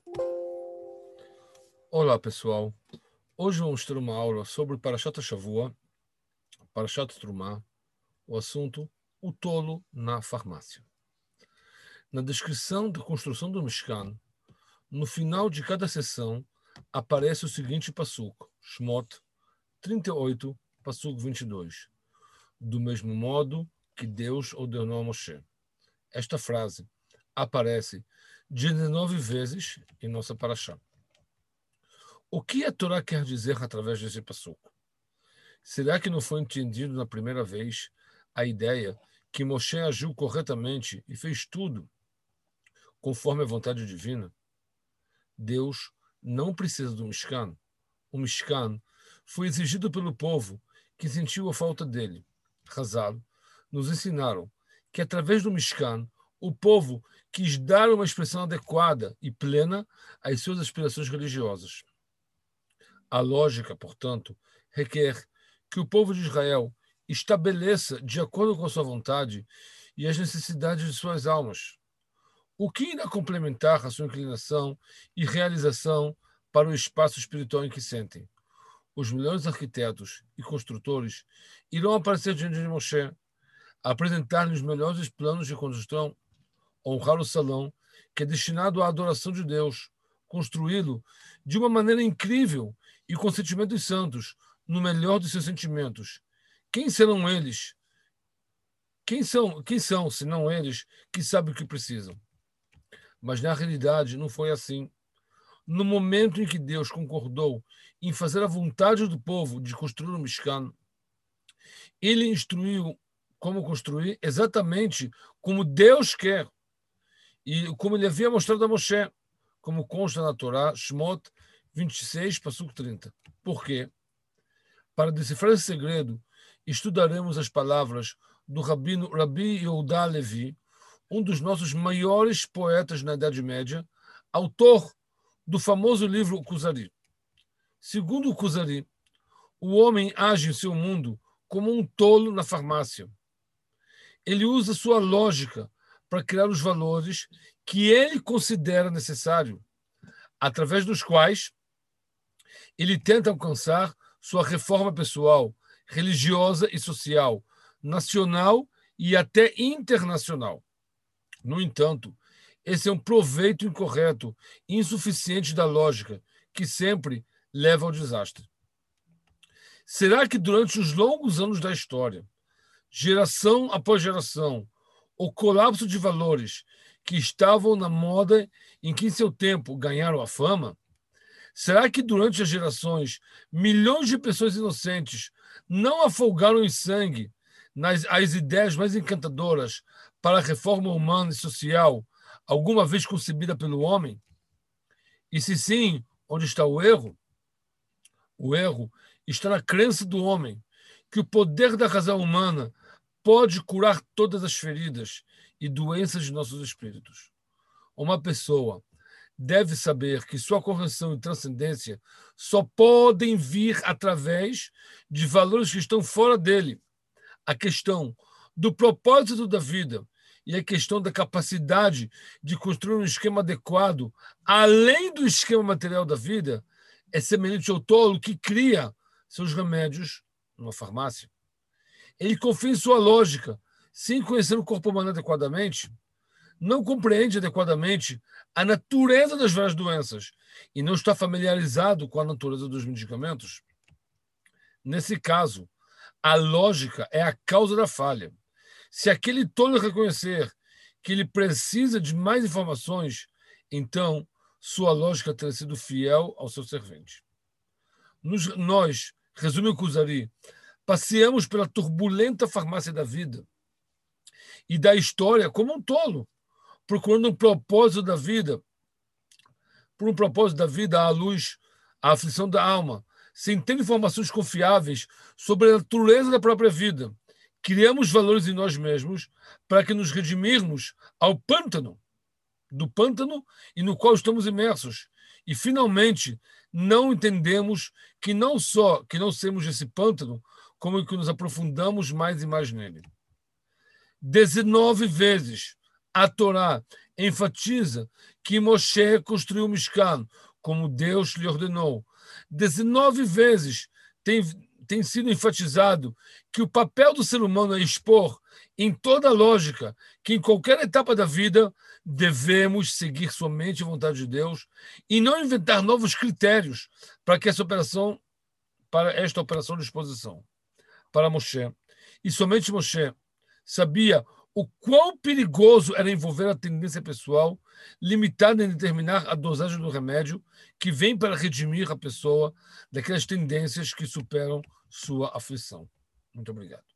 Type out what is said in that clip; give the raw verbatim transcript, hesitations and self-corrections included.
Olá, pessoal. Hoje vamos ter uma aula sobre Parashat Shavua, Parashat Trumá, o assunto o tolo na farmácia. Na descrição da construção do Mishkan, no final de cada sessão, aparece o seguinte passuc, Shmot trinta e oito, passuc vinte e dois. Do mesmo modo que Deus ordenou a Moshe. Esta frase aparece dezenove vezes em nossa Parashá. O que a Torá quer dizer através desse passuc? Será que não foi entendido na primeira vez a ideia que Moshe agiu corretamente e fez tudo conforme a vontade divina? Deus não precisa do Mishkan. O Mishkan foi exigido pelo povo que sentiu a falta dele. Hazal nos ensinaram que através do Mishkan o povo quis dar uma expressão adequada e plena às suas aspirações religiosas. A lógica, portanto, requer que o povo de Israel estabeleça, de acordo com a sua vontade e as necessidades de suas almas, o que irá complementar a sua inclinação e realização para o espaço espiritual em que sentem. Os melhores arquitetos e construtores irão aparecer diante de Moshe, apresentar-lhe os melhores planos de construção, honrar o salão, que é destinado à adoração de Deus, construí-lo de uma maneira incrível e com sentimentos santos, no melhor dos seus sentimentos. Quem serão eles? Quem são, quem são, senão eles, que sabem o que precisam? Mas, na realidade, não foi assim. No momento em que Deus concordou em fazer a vontade do povo de construir o Mishkan, ele instruiu como construir exatamente como Deus quer e como ele havia mostrado a Moshe, como consta na Torá, Shmot vinte e seis, passuc trinta. Por quê? Para decifrar esse segredo, estudaremos as palavras do rabino Rabi Yehuda Levi, um dos nossos maiores poetas na Idade Média, autor do famoso livro Kuzari. Segundo o Kuzari, o homem age em seu mundo como um tolo na farmácia. Ele usa sua lógica para criar os valores que ele considera necessário, através dos quais ele tenta alcançar sua reforma pessoal, religiosa e social, nacional e até internacional. No entanto, esse é um proveito incorreto e insuficiente da lógica, que sempre leva ao desastre. Será que durante os longos anos da história, geração após geração, o colapso de valores que estavam na moda em que em seu tempo ganharam a fama? Será que durante as gerações, milhões de pessoas inocentes não afogaram em sangue nas as ideias mais encantadoras para a reforma humana e social alguma vez concebida pelo homem? E se sim, onde está o erro? O erro está na crença do homem que o poder da razão humana pode curar todas as feridas e doenças de nossos espíritos. Uma pessoa deve saber que sua correção e transcendência só podem vir através de valores que estão fora dele. A questão do propósito da vida e a questão da capacidade de construir um esquema adequado, além do esquema material da vida, é semelhante ao tolo que cria seus remédios numa farmácia. Ele confia em sua lógica, sem conhecer o corpo humano adequadamente, não compreende adequadamente a natureza das várias doenças e não está familiarizado com a natureza dos medicamentos. Nesse caso, a lógica é a causa da falha. Se aquele tolo reconhecer que ele precisa de mais informações, então sua lógica terá sido fiel ao seu servente. Nos, nós, resume o Kuzari, passeamos pela turbulenta farmácia da vida e da história como um tolo, procurando um propósito da vida, por um propósito da vida à luz, à aflição da alma, sem ter informações confiáveis sobre a natureza da própria vida. Criamos valores em nós mesmos para que nos redimirmos ao pântano, do pântano e no qual estamos imersos. E, finalmente, não entendemos que não só que não somos esse pântano, como que nos aprofundamos mais e mais nele. dezenove vezes a Torá enfatiza que Moshe construiu o Mishkan, como Deus lhe ordenou. dezenove vezes tem, tem sido enfatizado que o papel do ser humano é expor, em toda a lógica, que em qualquer etapa da vida devemos seguir somente a vontade de Deus e não inventar novos critérios para que essa operação, para esta operação de exposição. Para Moshe. E somente Moshe sabia o quão perigoso era envolver a tendência pessoal limitada em determinar a dosagem do remédio que vem para redimir a pessoa daquelas tendências que superam sua aflição. Muito obrigado.